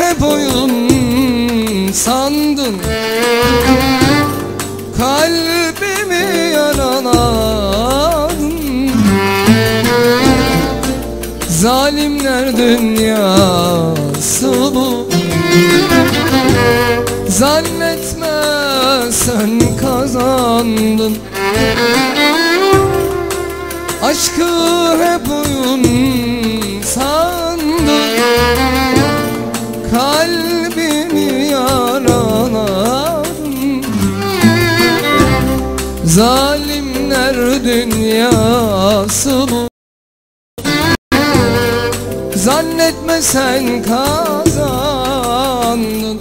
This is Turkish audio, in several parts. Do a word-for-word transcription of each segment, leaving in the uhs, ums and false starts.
hep oyun sandın, kalbimi yaraladın. Zalimler dünyası bu, zannetme sen kazandın. Aşkı hep oyun sandın, kalbimi yaraladın. Zalimler dünyası bu, zannetme sen kazandın.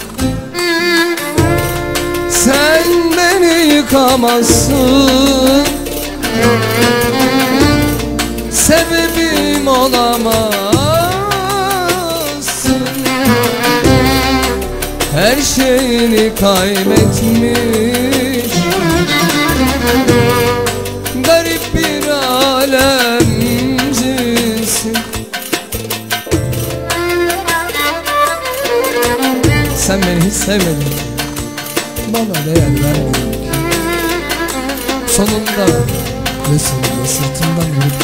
Sen beni yıkamazsın, sebebim olamazsın. Her şeyini kaybetmiş garip bir alemcisin. Sen beni hiç sevmedin, bana değer vermedin. Sonunda Resulü'yle sırtımdan yürüp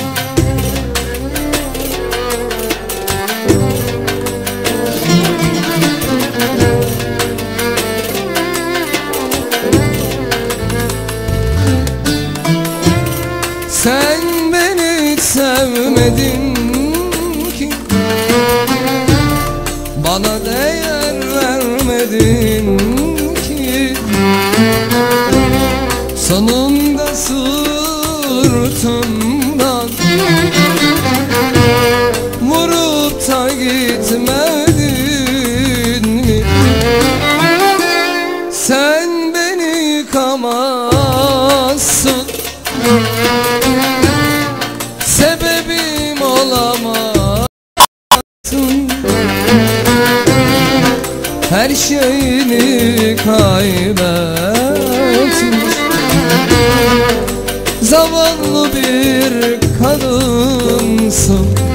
sen beni hiç sevmedin ki, bana değer vermedin ki. Sonunda sırtımdan vurup da gitmedin mi? Sen beni yıkamazsın, sebebim olamazsın. Her şeyini kaybetmiş zavallı bir kadınsın.